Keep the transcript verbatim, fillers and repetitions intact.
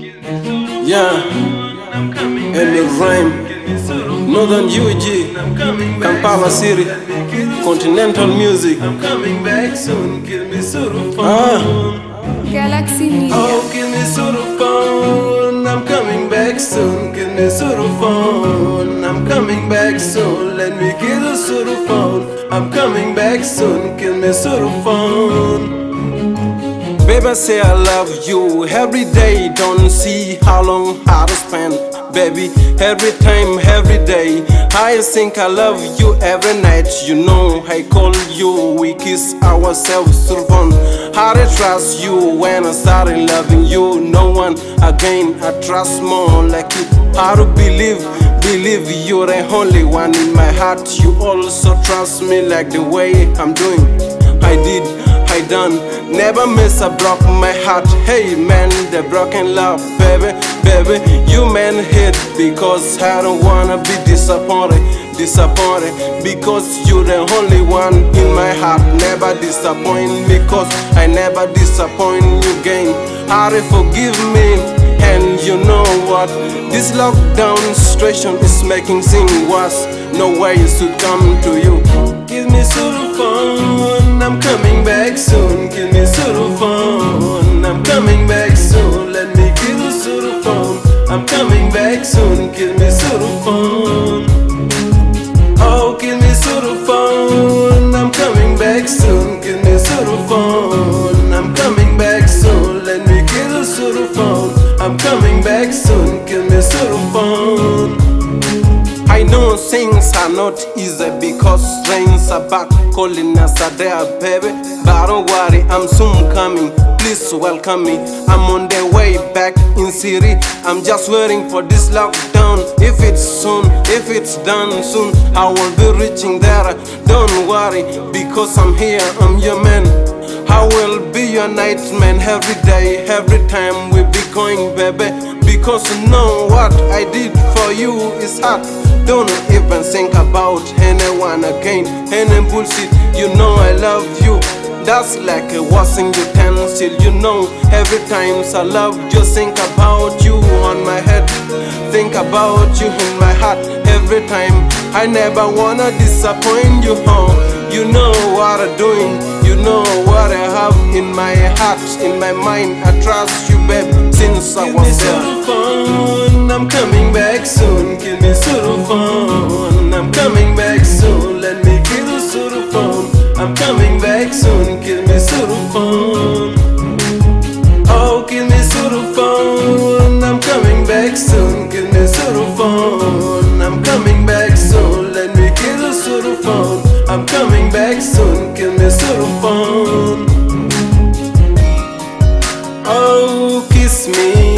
Yeah, and the rhyme. Northern U G, Kampala City, Continental Music. I'm coming back soon, give me Suru phone. Ah. Galaxy Media. Oh, give me Suru phone. I'm coming back soon, give me Suru phone. I'm coming back soon, let me get a Suru phone. I'm coming back soon, give me Suru phone. Baby, I say I love you every day. Don't see how long how to spend. Baby, every time, every day. I think I love you every night. You know, I call you, we kiss ourselves through phone. How to trust you when I started loving you. No one again, I trust more like you. How to believe, believe you're the only one in my heart. You also trust me like the way I'm doing. I did, I done, never miss a broke my heart. Hey man, the broken love, baby, baby. You man hate because I don't wanna be disappointed, disappointed. Because you're the only one in my heart. Never disappoint me, cause I never disappoint you again. How to forgive me, and you know what? This lockdown situation is making things worse. No way it should come to you. Give me Suru phone, I'm coming back soon. Give me Suru phone, I'm coming back soon. Let me give a Suru phone. I'm coming back soon. Give me Suru phone. Oh, give me Suru phone. I'm coming back soon. Give me Suru phone. I'm coming back soon. Let me give a Suru phone. I'm coming back soon. Give me Suru phone. I know things are not easy because rains are back, calling us are there, baby. But don't worry, I'm soon coming. Please welcome me. I'm on the way back in city. I'm just waiting for this lockdown. If it's soon, if it's done soon, I will be reaching there. Don't worry, because I'm here, I'm your man. I will be your nightman every day, every time we be going, baby. Because you know what I did for you is hard. Don't even think about anyone again, any bullshit. You know I love you. That's like a washing utensil. You know every time I love you, think about you on my head, think about you in my heart. Every time I never wanna disappoint you. Oh, you know what I'm doing. You know what I have in my heart, in my mind. I trust you, babe, since I was there. Give me Suru phone, I'm coming back soon. Give me Suru phone, I'm coming back soon. Let me give a Suru phone. I'm coming back soon. Give me Suru phone. Oh, give me Suru phone. I'm coming back soon. Give me Suru phone. I'm coming back soon. Let me give a Suru phone. I'm coming back soon. Give me Suru phone. Oh, kiss me.